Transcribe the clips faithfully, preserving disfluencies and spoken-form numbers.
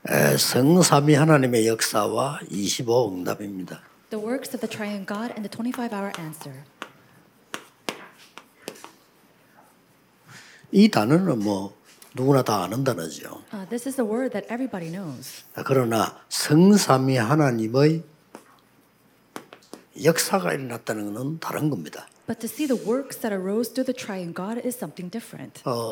에, 성삼위 하나님의 역사와 이십오 응답입니다. The works of the triune God and the twenty-five hour answer. 이 단어는 뭐 누구나 다 아는 단어죠. Uh, this is the word that everybody knows. 그러나 성삼위 하나님의 역사가 일어났다는 것은 다른 겁니다. But to see the works that arose through the triune God is something different. 어,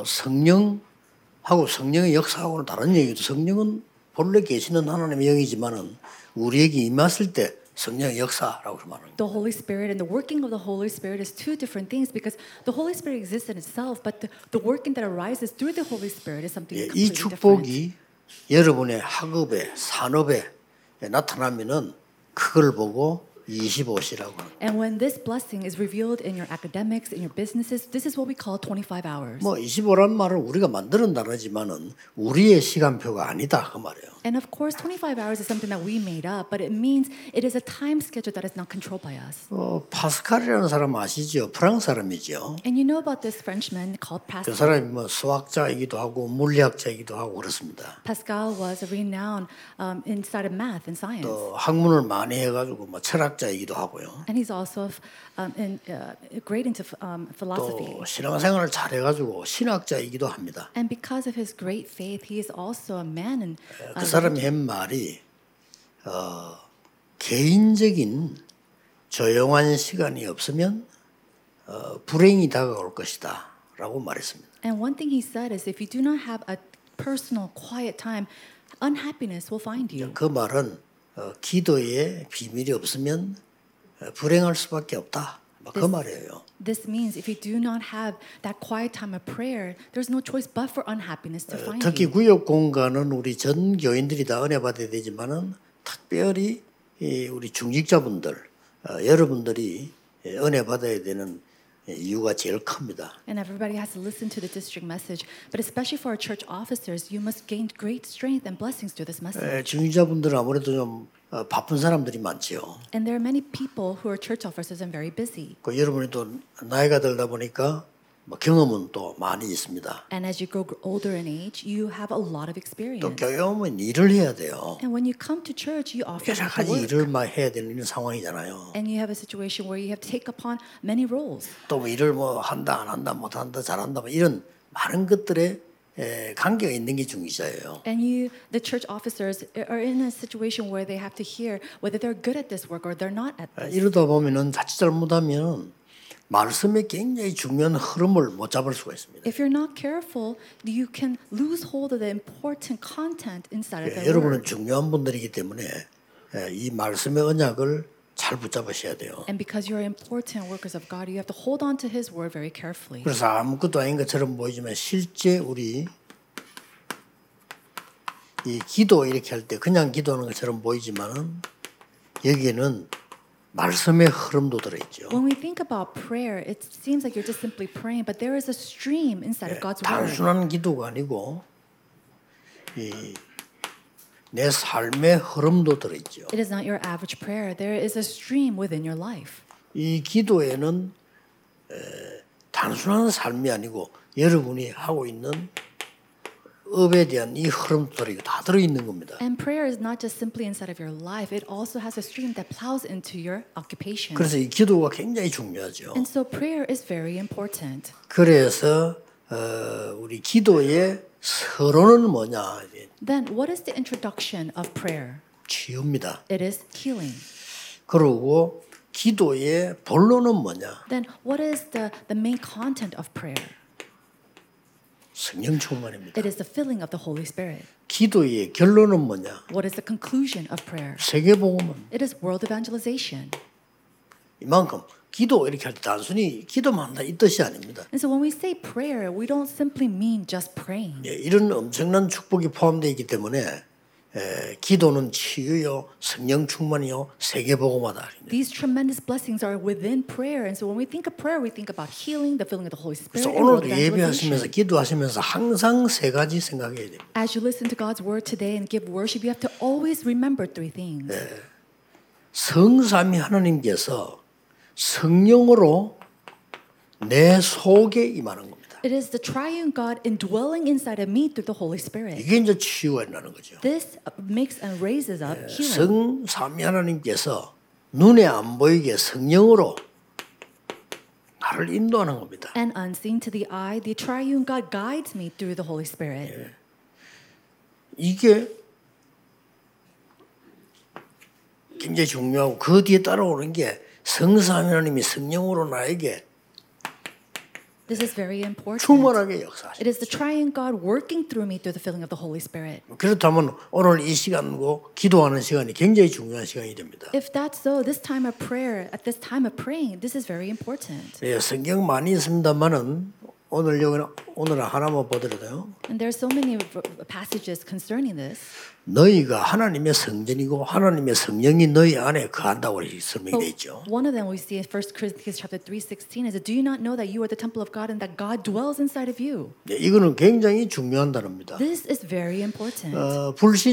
성령하고 성령의 역사하고는 다른 얘기죠. 성령은 본래 계시는 하나님의 영이지만은 우리에게 임했을 때 성령의 역사라고 말하는 거예요. The Holy Spirit and the working of the Holy Spirit is two different things because the Holy Spirit exists in itself, but the, the working that arises through the Holy Spirit is something 예, 이 completely different. 축복이 여러분의 학업에 산업에 나타나면은 그걸 보고 이십오시라고 하는 거예요. And when this blessing is revealed in your academics, in your businesses, this is what we call twenty-five hours. 뭐 이십오란 말은 우리가 만드는 단어지만은 우리의 시간표가 아니다 그 말이에요. And of course, twenty-five hours is something that we made up, but it means it is a time schedule that is not controlled by us. 어, 파스칼이라는 사람 아시죠? 프랑스 사람이죠. And you know about this Frenchman called 그 Pascal. 사람이 뭐 수학자이기도 하고 물리학자이기도 하고 그렇습니다. Pascal was a renowned um, inside of math and science. 또 학문을 많이 해가지고 뭐 철학자이기도 하고요. And he's also um, in, uh, great into um, philosophy. 또 신앙생활을 잘해가지고 신학자이기도 합니다. And because of his great faith, he is also a man. And 그 사람이 한 말이 어, 개인적인 조용한 시간이 없으면 어, 불행이 다가올 것이다 라고 말했습니다. And one thing he said is, if you do not have a personal, quiet time, unhappiness will find you. 그 말은 어, 기도에 비밀이 없으면 어, 불행할 수밖에 없다. 그 말이에요. This means if you do not have that quiet time of prayer, there's no choice but for unhappiness to find 특히 you. 구역 공간은 우리 전 교인들이 다 은혜 받아야 되지만은 특별히 이 우리 중직자분들 어, 여러분들이 은혜 받아야 되는 이유가 제일 큽니다. And everybody has to listen to the district message, but especially for our church officers, you must gain great strength and blessings through this message. 에, 중직자분들은 아무래도 좀 어, 바쁜 사람들이 많지요. And there are many people who are church officers and very busy. 그 여러분이 또 나이가 들다 보니까 뭐 경험은 또 많이 있습니다. And as you grow older in age, you have a lot of 또 experience. 교회 오면 일을 해야 돼요. And when you come to church, you often 여러 have to 가지 work. 일을 막 해야 되는 이런 상황이잖아요. And you have a situation where you have to take upon many roles. 또 뭐 일을 뭐 한다 안 한다 못 한다 잘한다 뭐 이런 많은 것들에 에, 관계가 있는 게 중직자예요. And you, the church officers, are in a situation where they have to hear whether they're good at this work or they're not at this. 이러다 보면은 자칫 잘못하면 말씀의 굉장히 중요한 흐름을 못 잡을 수가 있습니다. If you're not careful, you can lose hold of the important content inside of the 여러분은 word. 중요한 분들이기 때문에 에, 이 말씀의 언약을 잘 붙잡으셔야 돼요. And because you're important workers of God, you have to hold on to His word very carefully. 그래서 아무것도 아닌 것처럼 보이지만 실제 우리 이 기도 이렇게 할 때 그냥 기도하는 것처럼 보이지만은 여기에는 말씀의 흐름도 들어있죠. When we think about prayer, it seems like you're just simply praying, but there is a stream inside of God's word. 단순한 기도가 아니고 이 내 삶의 흐름도 들어있죠. It is not your average prayer. There is a stream within your life. 이 기도에는 에, 단순한 삶이 아니고 여러분이 하고 있는 업에 대한 이 흐름도 들어있고 다 들어있는 겁니다. And prayer is not just simply inside of your life. It also has a stream that plows into your occupation. 그래서 이 기도가 굉장히 중요하죠. And so prayer is very important. 그래서 어, 우리 기도의 서론은 뭐냐? Then what is the introduction of prayer? 치유입니다. It is healing. 그리고 기도의 본론은 뭐냐? Then what is the, the main content of prayer? 성령 충만입니다. It is the filling of the Holy Spirit. 기도의 결론은 뭐냐? What is the conclusion of prayer? 세계복음은 It is world evangelization. 이만큼 기도 이렇게 할 때 단순히 기도만 한다 이 뜻이 아닙니다. And so when we say prayer, we don't simply mean just praying. 예, 이런 엄청난 축복이 포함되어 있기 때문에 에, 기도는 치유요, 성령 충만이요, 세계복음하다. These tremendous blessings are within prayer. And so when we think of prayer, we think about healing, the filling of the Holy Spirit, 그래서 and world 오늘도 evangelization. 예배하시면서 기도하시면서 항상 세 가지 생각해야 됩니다. As you listen to God's word today and give worship, you have to always remember three things. 성삼위 하나님께서 성령으로 내 속에 임하는 겁니다. It is the triune God indwelling inside of me through the Holy Spirit. 이게 이제 치유가 일어나는 거죠. This makes and raises up healing. 성삼위 하나님께서 눈에 안 보이게 성령으로 나를 인도하는 겁니다. And unseen to the eye, the triune God guides me through the Holy Spirit. 이게 굉장히 중요하고 그 뒤에 따라오는 게 성삼위 하나님이 성령으로 나에게 This is very important. 충만하게 역사하시죠. It is the triune God working through me through the filling of the Holy Spirit. 그렇다면 오늘 이 시간고 기도하는 시간이 굉장히 중요한 시간이 됩니다. If that's so, this time of prayer, at this time of praying, this is very important. 예, 성경 많이 있습니다만은 오늘 여기 오늘 하나만 보더라도요. And there are so many passages concerning this. 너희가 하나님의 성전이고 하나님의 성령이 너희 안에 거한다고 설명되어 있죠. One of them we see in First Corinthians chapter three sixteen is, do you not know that you are the temple of God and that God dwells inside of you? 네, 이거는 굉장히 중요한 단어입니다. This is very important. 어,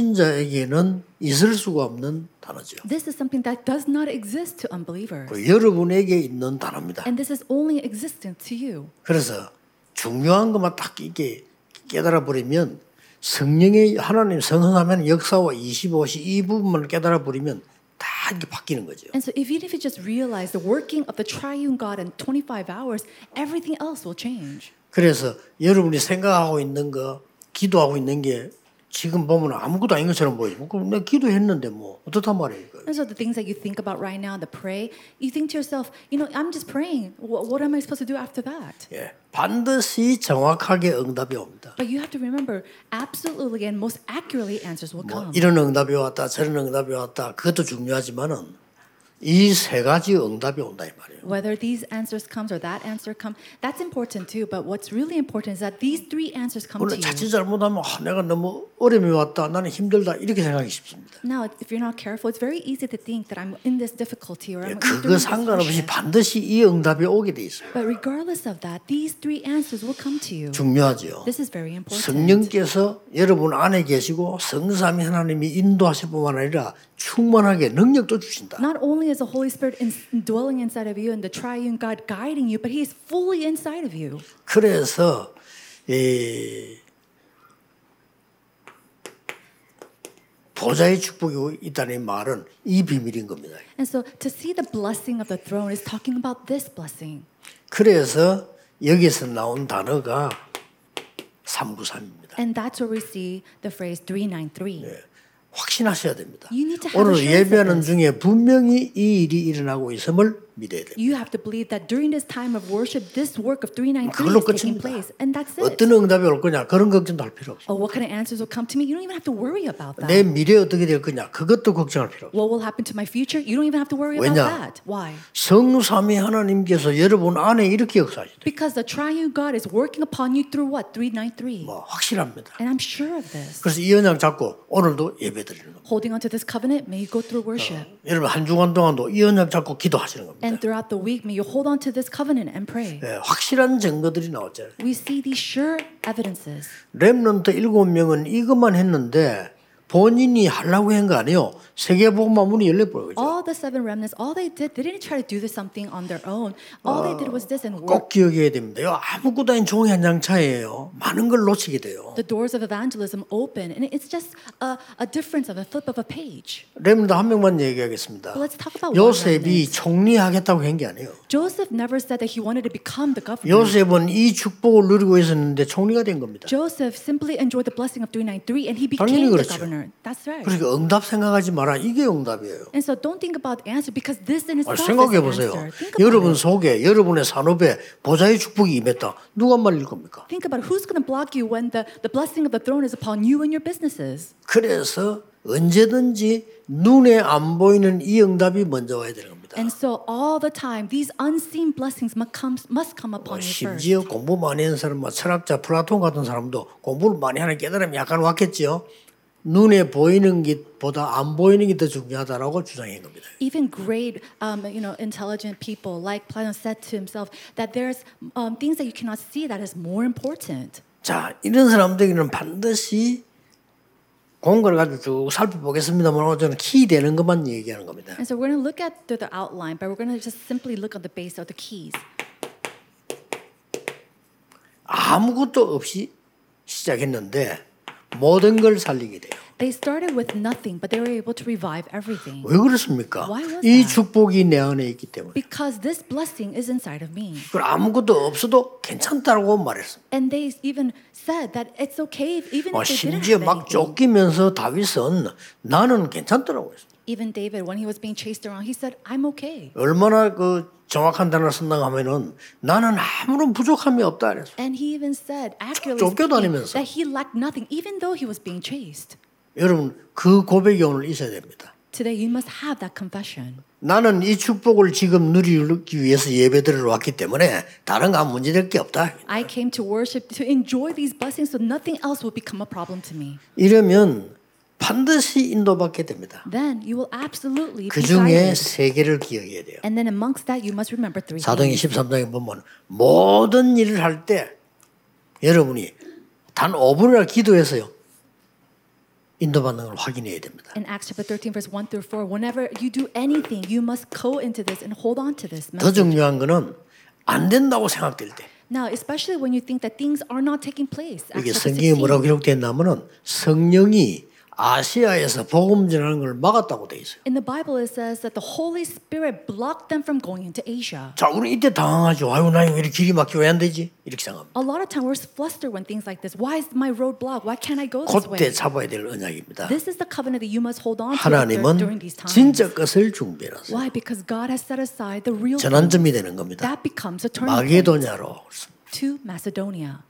불신자에게는 있을 수가 없는 단어죠. This is something that does not exist to unbelievers. 그 여러분에게 있는 단어입니다. And this is only existent to you. 그래서 중요한 것만 딱 이게 깨달아 버리면 성령의 하나님 성성하면 역사와 이십오 시 이 부분만 깨달아 버리면 다 이렇게 바뀌는 거죠. And so if even if you just realize the working of the triune God in twenty-five hours, everything else will change. 그래서 여러분이 생각하고 있는 거, 기도하고 있는 게 지금 보면 아무것도 아닌 것처럼 보이죠. 그럼 내가 기도했는데 뭐 어떻단 말이에요. And so the things that you think about right now, the pray, you think to yourself, you know, I'm just praying. What, what am I supposed to do after that? 예, 반드시 정확하게 응답이 옵니다. But you have to remember, absolutely and most accurately answers will 뭐 come. 이런 응답이 왔다, 저런 응답이 왔다, 그것도 중요하지만은 이 세 가지 응답이 온다 이 말이에요. Whether these answers comes or that answer come, that's important too. But what's really important is that these three answers come to 오늘 you. 자칫 잘못하면 아, 내가 너무 어려움이 왔다, 나는 힘들다 이렇게 생각하기 쉽습니다. Now, if you're not careful, it's very easy to think that I'm in this difficulty or 예, I'm 그거 in this 상관없이 hardship. 반드시 이 응답이 오게 돼 있어요. But regardless of that, these three answers will come to you. 중요하죠. This is very important. 성령께서 여러분 안에 계시고 성삼위 하나님이 인도하실 뿐만 아니라 충만하게 능력도 주신다. Not only is the Holy Spirit in, dwelling inside of you and the triune God guiding you, but He is fully inside of you. 그래서 이 보좌의 축복이 있다는 말은 이 비밀인 겁니다. And so to see the blessing of the throne is talking about this blessing. 그래서 여기서 나온 단어가 삼구삼입니다. And that's where we see the phrase three ninety-three. 확신하셔야 됩니다. You need to have 오늘 assurance of 예배하는 this. 중에 분명히 이 일이 일어나고 있음을 믿어야 됩니다. You have to believe that during this time of worship, this work of three ninety-three 그걸로 is taking 끝입니다. place. And that's it. 어떤 응답이 올 거냐 그런 걱정도 할 필요 없어요. Oh, what kind of answers will come to me? You don't even have to worry about that. 내 미래 어떻게 될 거냐 그것도 걱정할 필요 없어요. What will happen to my future? You don't even have to worry about 왜냐? that. Why? 성삼위 하나님께서 여러분 안에 이렇게 역사하시다. Because the triune God is working upon you through what? three ninety-three. 뭐 확실합니다. And I'm sure of this. 그래서 이 언약 잡고 오늘도 예배드리는 겁니다. Holding on to this covenant, may you go through worship. 여러분 한 주간 동안도 이 언약 잡고 기도하시는 겁니다. And throughout the week, may you hold on to this covenant and pray. 예, 확실한 증거들이 나왔잖아요. We see these sure evidences. 렘넌트 일곱 명은 이것만 했는데 본인이 하려고 한 거 아니에요. 세계복음화 문이 열려버려요. All the seven remnants, all they did, they didn't try to do this something on their own. All they did was this and work. 꼭 기억해야 됩니다. 이거 아무것도 아닌 종이 한 장 차이예요. 많은 걸 놓치게 돼요. The doors of evangelism open, and it's just a, a difference of a flip of a page. 렘넌트 한 명만 얘기하겠습니다. But let's talk about one 요셉이 remnant. 총리하겠다고 한 게 아니에요. Joseph never said that he wanted to become the governor. 요셉은 이 축복을 누리고 있었는데 총리가 된 겁니다. Joseph simply enjoyed the blessing of three ninety-three, and he 당연히 became the 그렇죠. governor. That's right. 그러니까 응답 생각하지 마라. 이게 응답이에요. And so don't think about the answer because this in 아, itself is 생각해 the 보세요. answer. Think about 여러분 it. 속에 여러분의 산업에 보좌의 축복이 임했다. 누가 말릴 겁니까? Think about who's going to block you when the, the blessing of the throne is upon you and your businesses. 그래서 언제든지 눈에 안 보이는 이 응답이 먼저 와야 되는 겁니다. And so all the time, these unseen blessings must come, must come upon you first. 심지어 공부 많이 하는 사람, 철학자 플라톤 같은 사람도 공부를 많이 하는 깨달음이 약간 왔겠죠. 눈에 보이는 것보다 안 보이는 게 더 중요하다라고 주장한 겁니다. Even great, um, you know, intelligent people like Plato said to himself that there's um, things that you cannot see that is more important. 자, 이런 사람들에게는 반드시 공부를 가지고 쭉 살펴보겠습니다만 저는 키 되는 것만 얘기하는 겁니다. And so we're going to look at the, the outline, but we're going to just simply look at the base of the keys. 아무것도 없이 시작했는데 모든 걸 살리게 돼요. They started with nothing, but they were able to revive everything. 왜 그렇습니까? Why was 이 that? 축복이 내 안에 있기 때문에. Because this blessing is inside of me. 그걸 아무것도 없어도 괜찮다고 말했습니다. And they even said that it's okay if, even 어, if they didn't 심지어 have 막 anything. 쫓기면서 다윗은 나는 괜찮더라고 했어요. Even David, when he was being chased around, he said, I'm okay. 얼마나 그 정확한 단어를 쓴다고 하면은 나는 아무런 부족함이 없다 그랬어요. And he even said, accurately 쫓겨다니면서. speaking, that he lacked nothing, even though he was being chased. 여러분 그 고백이 오늘 있어야 됩니다. Today, you must have that confession. 나는 이 축복을 지금 누리기 위해서 예배드리러 왔기 때문에 다른 거 아무 문제될 게 없다. I came to worship, to enjoy these blessings, so nothing else will become a problem to me. 이러면 반드시 인도받게 됩니다. Then you will absolutely 그 be 중에 guided. 세 개를 기억해야 돼요. And then amongst that, you must remember three 사도행전 things. 십삼 장에 보면 모든 일을 할 때 여러분이 단 오 분이나 기도해서요. 인도받는 걸 확인해야 됩니다. In Acts chapter thirteen, verse one through four, whenever you do anything, you must go into this and hold on to this 더 message. 중요한 거는 안 된다고 생각될 때 Now, especially when you think that things are not taking place. 이게 Acts chapter 성경에 뭐라고 sixteen. 기록됐냐면은 성령이 아시아에서 복음 전하는 걸 막았다고 돼 있어요. In the Bible, it says that the Holy Spirit blocked them from going into Asia. 자, 우리 이때 당황하죠. 아유, 나 왜 이렇게 길이 막혀 왜 안 되지? 이렇게 생각합니다. A lot of time we're flustered when things like this. Why is my road blocked? Why can't I go this 그때 way? 잡아야 될 언약입니다. This is the covenant that you must hold on to during 하나님은 these times. 진짜 것을 준비해놨어요. Why? Because God has set aside the real thing. 전환점이 되는 겁니다. That becomes a turning point 마게도냐로 to Macedonia.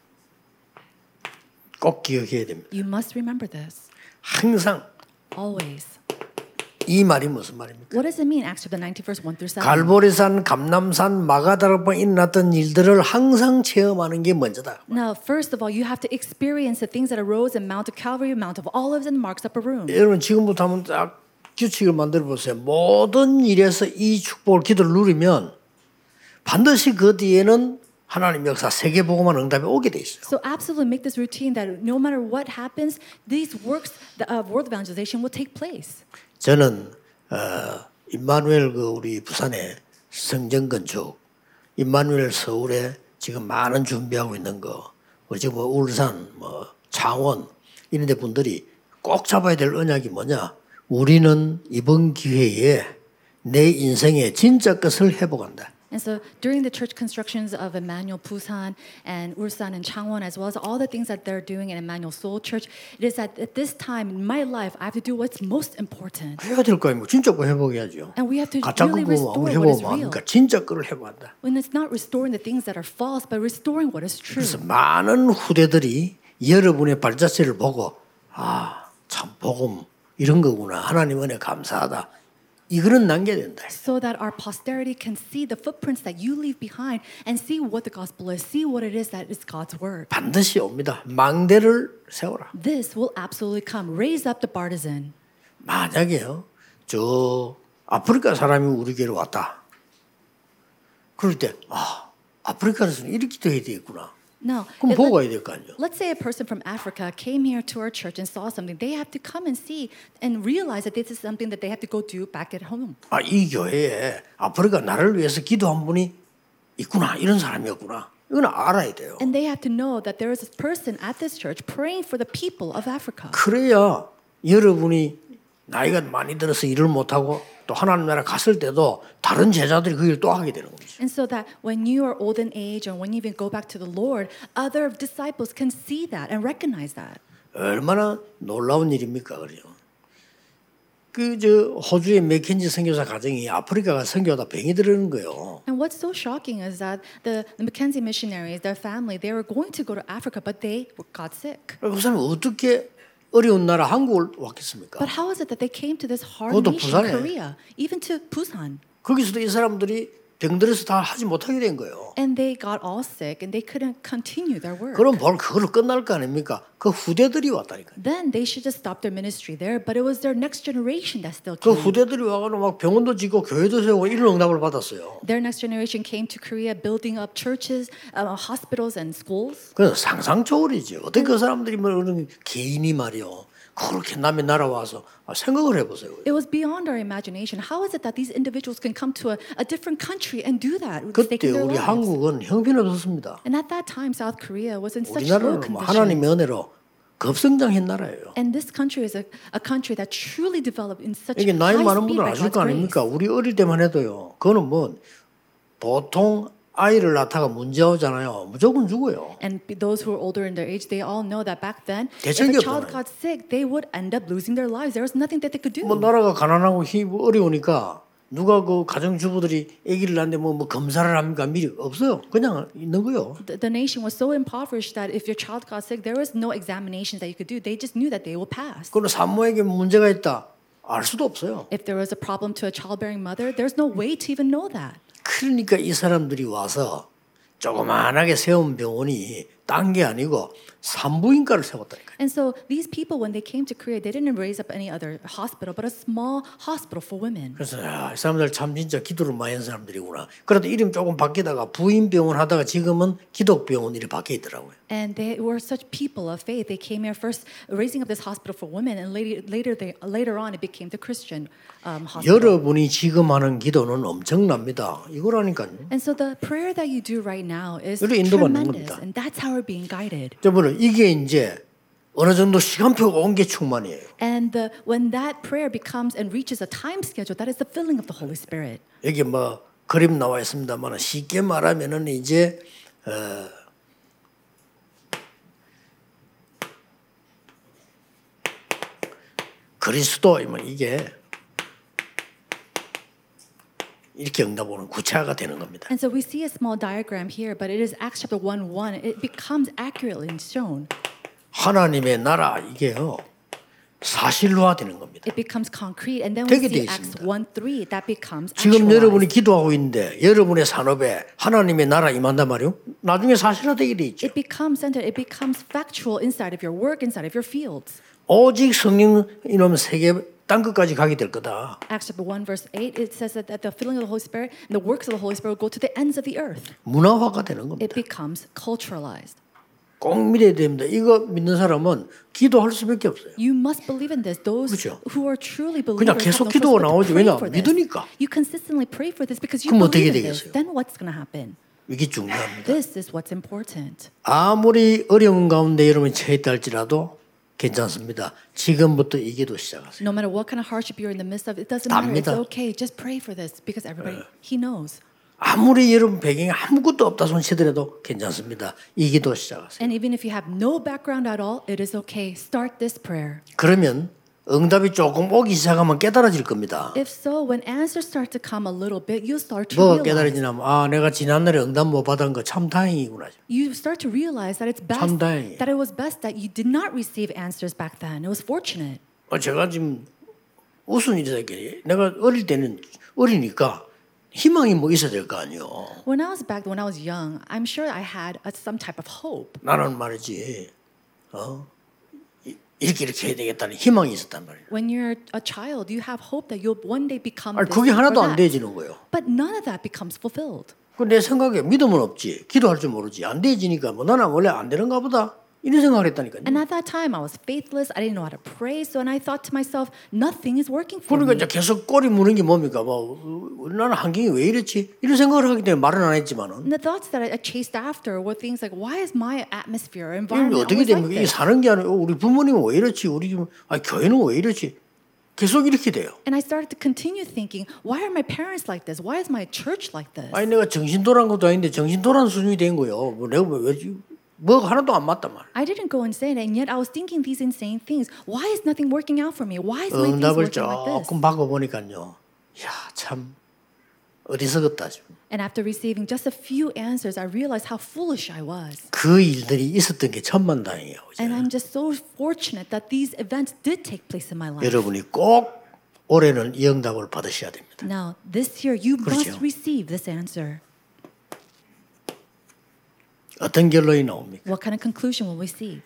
꼭 기억해야 됩니다. You must remember this. 항상 Always. 이 말이 무슨 말입니까? What does it mean? Acts chapter nineteen, verse one through seven. 갈보리산, 감남산, 마가다락방에 일어났던 일들을 항상 체험하는 게 먼저다. Now, first of all, you have to experience the things that arose in Mount of Calvary, Mount of Olives, and Mark's Upper Room. 여러분 지금부터 한번 딱 규칙을 만들어 보세요. 모든 일에서 이 축복을 기도를 누리면 반드시 그 뒤에는 하나님 역사 세계복음만 응답이 오게 돼 있어요. So absolutely make this routine that no matter what happens, these works of world evangelization will take place. 저는 어, 임마누엘 그 우리 부산에 성전 건축, 임마누엘 서울에 지금 많은 준비하고 있는 거, 우리 지금 뭐 울산, 뭐 창원 이런 데 분들이 꼭 잡아야 될 언약이 뭐냐? 우리는 이번 기회에 내 인생의 진짜 것을 회복한다. And so during the church constructions of Emmanuel Busan and Ulsan and Changwon, as well as all the things that they're doing in Emmanuel Seoul Church, it is that at this time in my life, I have to do what's most important. 해야 될 거 아니고 진짜 거 회복해야죠. And we have to 가짜 really 거 restore 아무리 what is 회복하면 real. 하니까 진짜 거를 회복한다. When it's not restoring the things that are false, but restoring what is true. 그래서 많은 후대들이 여러분의 발자취를 보고 아, 참 복음 이런 거구나. 하나님 은혜 감사하다. 이거는 남겨야 된다. So that our posterity can see the footprints that you leave behind and see what the gospel is, see what it is that is God's word. 반드시 옵니다. 망대를 세워라. This will absolutely come. Raise up the partisan. 만약에요, 저 아프리카 사람이 우리 교회로 왔다. 그럴 때, 아, 아프리카에서는 이렇게 돼야 되겠구나. No. 그럼 it- 보고 가야 될 거 아니에요. Let's say a person from Africa came here to our church and saw something. They have to come and see and realize that this is something that they have to go do back at home. 아, 이 교회에 아프리카 나라를 위해서 기도한 분이 있구나. 이런 사람이었구나. 이건 알아야 돼요. And they have to know that there is a person at this church praying for the people of Africa. 그래야 여러분이 나이가 많이 들어서 일을 못하고 또 하나님 나라 갔을 때도 다른 제자들이 그 일을 또 하게 되는 거죠. And so that when you are old in age or when you even go back to the Lord, other disciples can see that and recognize that. 얼마나 놀라운 일입니까, 그래요. 그 저 호주의 맥켄지 선교사 가정이 아프리카가 선교하다 병이 들어는 거예요. And what's so shocking is that the, the Mackenzie missionaries, their family, they were going to go to Africa, but they got sick. 그 사람이 어떻게 어려운 나라 한국을 왔겠습니까? But how is it that they came to this hard 그것도 nation, 부산에. Korea, even to Busan? 거기서도 이 사람들이 병들어서 다 하지 못하게 된 거예요. And they got all sick and they couldn't continue their work. 그럼 뭘 그걸로 끝날 거 아닙니까? 그 후대들이 왔다니까요. Then they should just stop their ministry there, but it was their next generation that still 그 came. 후대들이 와가지고 막 병원도 짓고 교회도 세우고 이런 응답을 받았어요. Their next generation came to Korea building up churches, uh, hospitals and schools. 그건 상상 초월이죠. 어떻게 그 사람들이 뭐 그런 개인이 말이요. 그렇게 남의 나라 와서 아, 생각을 해보세요. It was beyond our imagination. How is it that these individuals can come to a, a different country and do that, 그때 staking their 우리 lives? 한국은 형편없었습니다. And at that time, South Korea was in such low 우리나라는 뭐 하나님의 conditions. 은혜로 급성장한 나라예요. And this country is a, a country that truly developed in such 이게 나이 high 많은 speed 분들 by 아실 God's 거 grace. 아닙니까? 우리 어릴 때만 해도요. 그거는 뭐 보통 아이를 낳다가 문제 오잖아요. 무조건 죽어요. And be- those who are older in their age, they all know that back then, if 대책이 a child 없잖아요. got sick, they would end up losing their lives. There was nothing that they could do. 뭐 나라가 가난하고 힘 어려우니까 누가 그 가정주부들이 아기를 낳는데 뭐, 뭐 검사를 합니까? 미리 없어요. 그냥 있는 거요. The, the nation was so impoverished that if your child got sick, there was no examinations that you could do. They just knew that they will pass. 그리고 산모에게 문제가 있다. 알 수도 없어요. If there was a problem to a childbearing mother, there's no way to even know that. 그러니까 이 사람들이 와서 조그만하게 세운 병원이 딴 게 아니고 산부인과를 세웠다니까요. And so these people, when they came to Korea, they didn't raise up any other hospital, but a small hospital for women. 그래서 야, 이 사람들 참 진짜 기도를 많이 한 사람들이구나. 그래도 이름 조금 바뀌다가 부인병원 하다가 지금은 기독병원 이렇게 바뀌어 있더라고요. And they were such people of faith. They came here first raising up this hospital for women, and later, later, they, later on, it became the Christian um, hospital. 여러분이 지금 하는 기도는 엄청납니다. 이거라니까요. And so the prayer that you do right now is 이렇게 인도받는 tremendous, 겁니다. and that's how we're being guided. 여러분 이게 이제 어느 정도 시간표가 온 게 충만이에요. And the, when that prayer becomes and reaches a time schedule, that is the filling of the Holy Spirit. 여기 뭐 그림 나와 있습니다만 쉽게 말하면은 이제 어, 그리스도이면 이게 이렇게 응답 오는 구체화가 되는 겁니다. And so we see a small diagram here, but it is Acts chapter one one. It becomes accurately shown. 하나님의 나라 이게요 사실화되는 겁니다. It becomes concrete, and then we 되게 돼 see Acts 있습니다. one three that becomes 지금 여러분이 actualized. 기도하고 있는데 여러분의 산업에 하나님의 나라 임한단 말이요. 나중에 사실화되게 돼 있죠. It becomes centered. It becomes factual inside of your work, inside of your fields. 오직 성령 이놈 세계 땅 끝까지 가게 될 거다. Acts chapter one verse eight, it says that, that the filling of the Holy Spirit and the works of the Holy Spirit will go to the ends of the earth. 문화화가 되는 It 겁니다. becomes culturalized. 꼭 믿어야 됩니다. 이거 믿는 사람은 기도할 수밖에 없어요. You must believe in this. Those 그렇죠. who are truly 그냥 believers 계속 have no 기도가 choice but to 나오지. pray 왜냐? for this. 믿으니까. You consistently pray for this because you 그럼 어떻게 believe in this. 되겠어요? Then what's going to happen? 이게 중요합니다. This is what's important. 아무리 어려운 가운데 여러분이 처했다 할지라도 괜찮습니다. 지금부터 이 기도 시작하세요. No matter what kind of hardship you're in the midst of, it doesn't matter. It's 답니다. okay. Just pray for this because everybody, He knows. 아무리 여러분 배경에 아무것도 없다 손치더라도 괜찮습니다. 이 기도 시작하세요. And even if you have no background at all, it is okay. Start this prayer. 그러면 응답이 조금 오기 시작하면 깨달아질 겁니다. If so, when answers start to come a little bit, you start to 뭐가 realize. 깨달아지냐면 아 내가 지난날에 응답 못 받은 거 참 다행이구나. You start to realize that it's best 참 다행이에요. that it was best that you did not receive answers back then. It was fortunate. 어, 제가 지금 무슨 일이 있었길래 내가 어릴 때는 어리니까 희망이 뭐 있어야 될 거 아니요. When I was back, when I was young, I'm sure I had a, some type of hope. 나는 말이지 어 이- 이렇게 이렇게 해야 되겠다는 희망이 있었단 말이에요. When you're a child, you have hope that you'll one day become 아니 this 그게 or 하나도 안 that. 되지는 거예요. But none of that becomes fulfilled. 그 내 생각에 믿음은 없지. 기도할 줄 모르지. 안 되지니까 뭐 나는 원래 안 되는가 보다. 이런 생각을 했다니까요. And at that time, I was faithless. I didn't know how to pray. So, and I thought to myself, nothing is working for 그러니까 me. 이제 계속 꼬리 무는 게 뭡니까? 뭐 우리나라 환경이 왜 이렇지? 이런 생각을 하기 때문에 말은 안 했지만은 And the thoughts that I I chased after were things like, why is my atmosphere, 이게 environment 어떻게 always like 됩니까? 이게 this? 사는 게 아니고 우리 부모님은 왜 이렇지? 우리 좀 아 교회는 왜 이렇지? 계속 이렇게 돼요. And I started to continue thinking, why are my parents like this? Why is my church like this? 아니 내가 정신 돌아온 것도 아닌데 정신 돌아온 수준이 된 거예요. 뭐 내가 왜 뭐 하나도 안 맞단 말이야. I didn't go insane, and yet I was thinking these insane things. Why is nothing working out for me? Why is my things 응답을 working like this? 조금 바꿔보니까요. 야, 참 어리석었다 지금. And after receiving just a few answers, I realized how foolish I was. 그 일들이 있었던 게 천만다행이에요. And I'm just so fortunate that these events did take place in my life. 여러분이 꼭 올해는 이 응답을 받으셔야 됩니다. Now, this year, you 그렇죠. must receive this answer. 어떤 결론이 나옵니까? What kind of conclusion will we see?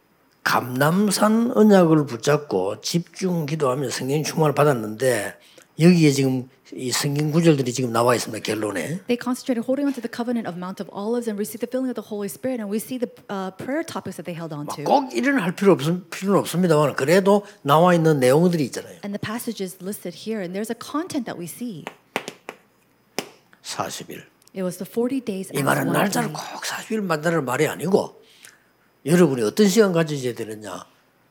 감남산 언약을 붙잡고 집중 기도하며 성령 충만을 받았는데 여기에 지금 이 성경 구절들이 지금 나와 있습니다. 결론에. They concentrated holding on to the covenant of Mount of Olives and received the filling of the Holy Spirit. And we see the uh, prayer topics that they held on to. 꼭 이런 할 필요 없음 필요는 없습니다만 그래도 나와 있는 내용들이 있잖아요. And the passages listed here, and there's a content that we see. 사십 일. It was the forty days 이 as 말은 one 날짜를 day. 꼭 사십 일 만나는 말이 아니고 여러분이 어떤 시간 가지셔야 되느냐.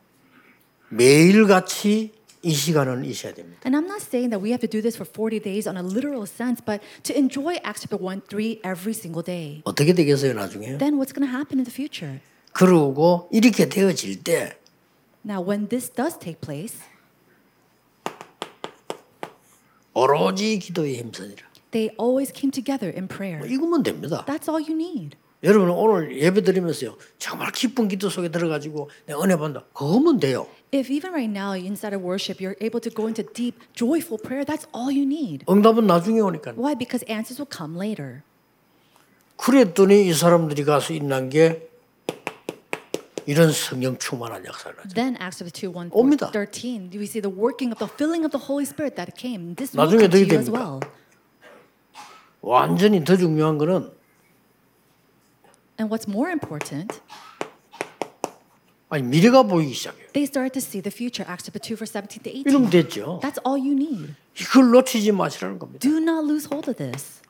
매일같이 이 시간은 있어야 됩니다. And I'm not saying that we have to do this for forty days on a literal sense, but to enjoy Acts chapter one, three every single day. 어떻게 되겠어요 나중에? Then what's going to happen in the future? 그러고 이렇게 되어질 때 Now, when this does take place, 오로지 기도에 힘쓰니라. they always came together in prayer. 이거면 됩니다. That's all you need. 여러분 오늘 예배 드리면서요. 정말 기쁜 기도 속에 들어가지고 내가 은혜 받는다. 그거면 돼요. If even right now inside of worship you're able to go into deep, joyful prayer, that's all you need. 응답은 나중에 오니까. Why? Because answers will come later. 그랬더니 이 사람들이 가서 있는 게 이런 성령 충만한 역사를 하죠. Then Acts two, one, 옵니다. thirteen, we see the working of the filling of the Holy Spirit that came. This will 나중에 come to 어떻게 you as 됩니까? well. 완전히 더 중요한 거는 And what's more important, 아니 미래가 보이기 시작해요. they started to see the future. Acts two, verse seventeen to 이러면 eighteen. 됐죠. That's all you need. 이걸 놓치지 마시라는 겁니다. Do not lose hold of this.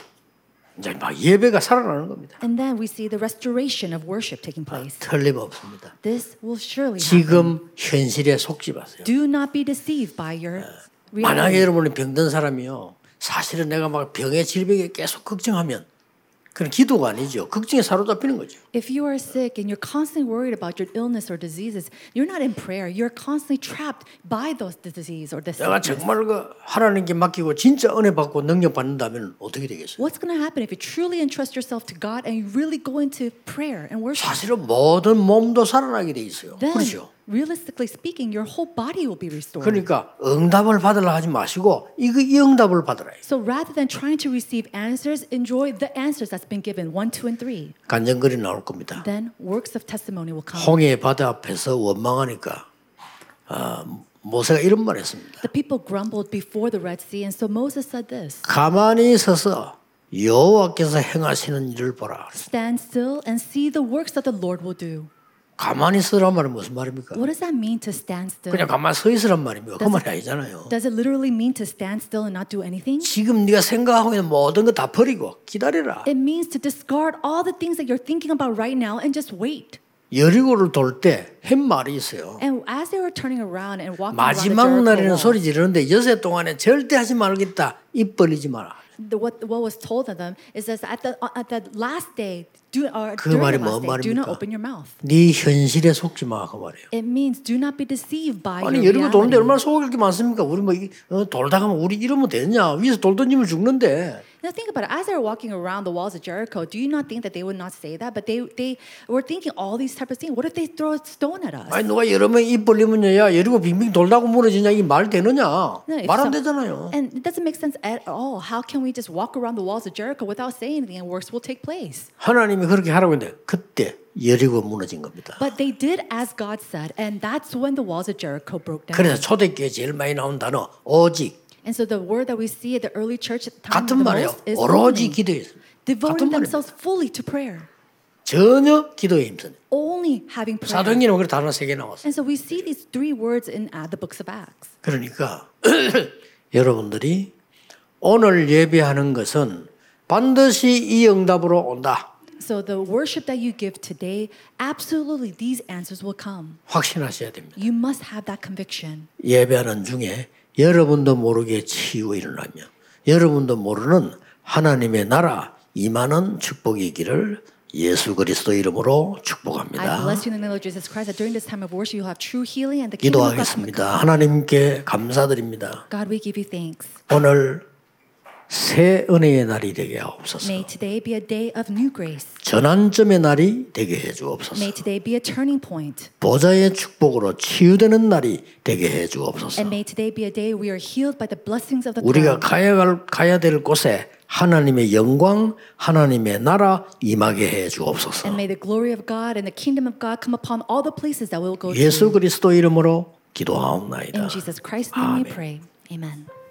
이제 막 예배가 살아나는 겁니다. And then we see the restoration of worship taking place. 틀림없습니다. This will surely happen. 지금 현실에 속지 마세요. Do not be deceived by your 만약에 reality. 여러분이 병든 사람이요. 사실은 내가 막 병에 질병에 계속 걱정하면 그건 기도가 아니죠. 걱정에 사로잡히는 거죠. If you are sick and you're constantly worried about your illness or diseases, you're not in prayer. You're constantly trapped by those the disease or the 내가 sickness. 정말 그 하나님께 맡기고 진짜 은혜 받고 능력 받는다면 어떻게 되겠어요? What's going to happen if you truly entrust yourself to God and you really go into prayer and worship? 사실은 모든 몸도 살아나게 돼 있어요. Then, 그렇죠? realistically speaking, your whole body will be restored. 그러니까 응답을 받으려 하지 마시고 이거 이 응답을 받으라. So rather than trying to receive answers, enjoy the answers that's been given, one, two, and three. 간증거리 나올 겁니다. Then works of testimony will come. 홍해 바다 앞에서 원망하니까 아, 모세가 이런 말 했습니다. The people grumbled before the Red Sea, and so Moses said this: 가만히 서서 여호와께서 행하시는 일을 보라. Stand still and see the works that the Lord will do. 가만히 서란 말은 무슨 말입니까? What does that mean to stand still? 그냥 가만히 서 있으란 말입니까? 그 말이 아니잖아요. Does it literally mean to stand still and not do anything? 지금 네가 생각하고 있는 모든 거 다 버리고 기다려라. It means to discard all the things that you're thinking about right now and just wait. 여리고를 돌 때 한 말이 있어요. And as they were turning around and walking around the 마지막 Jericho 날에는 wall, 소리 지르는데 여세 동안에 절대 하지 말겠다. 입 벌리지 마라. the, what, what was told of them is that at the, at the last day, do, or 그 during 말이 the 뭔 last day, do not 말입니까? open your mouth. 네 현실에 속지 마 그 말이에요. It means do not be deceived by 아니 your 여리고 도는데 reality. 얼마나 속을 게 많습니까? 우리 뭐 이, 어, 돌다가 뭐 우리 이러면 되냐? 위에서 돌 던지면 죽는데. Now think about it. As they were walking around the walls of Jericho, do you not think that they would not say that? But they, they were thinking all these type of things. What if they throw a stone at us? 아니 누가 여러 명 입 벌리면요, 야 여리고 빙빙 돌다고 무너지냐 이 말 되느냐? No, if 말 안 so- 되잖아요. And it doesn't make sense at all. How can we just walk around the walls of Jericho without saying anything and works will take place? 하나님이 그렇게 하라고 했는데 그때 여리고 무너진 겁니다. But they did as God said, and that's when the walls of Jericho broke down. 그래서 초대교회 제일 많이 나온 단어 오직 And so the word that we see at the early church at the time 같은 the 말이에요. most is 오로지 only, 기도했습니다. 같은 devoting 말입니다. themselves fully to prayer, 전혀 기도에 힘쓰는. only having prayer. 사도행전은 그래 단어 세 개 나왔어요. And so we see these three words in uh, the books of Acts. 그러니까 여러분들이 오늘 예배하는 것은 반드시 이 응답으로 온다. So the worship that you give today, absolutely these answers will come. 확신하셔야 됩니다. You must have that conviction. 예배하는 중에 여러분도 모르게 치유가 일어나며 여러분도 모르는 하나님의 나라 임하는 축복이 있기를 예수 그리스도 이름으로 I 축복합니다. bless you in the name of Jesus Christ that during this time of worship you'll have true healing and the kingdom of God come. 기도하겠습니다. 하나님께 감사드립니다. God, we give you thanks. 오늘 새 은혜의 날이 되게 하옵소서. May today be a day of new grace. 전환점의 날이 되게 해 주옵소서. May today be a turning point. 보좌의 축복으로 치유되는 날이 되게 해 주옵소서. And may today be a day we are healed by the blessings of the 우리가 crown. 가야 갈 가야 될 곳에 하나님의 영광, 하나님의 나라 임하게 해 주옵소서. And may the glory of God and the kingdom of God come upon all the places that we'll go 예수 to. 그리스도 이름으로 기도하옵나이다. In Jesus Christ's name we 아멘. pray. Amen.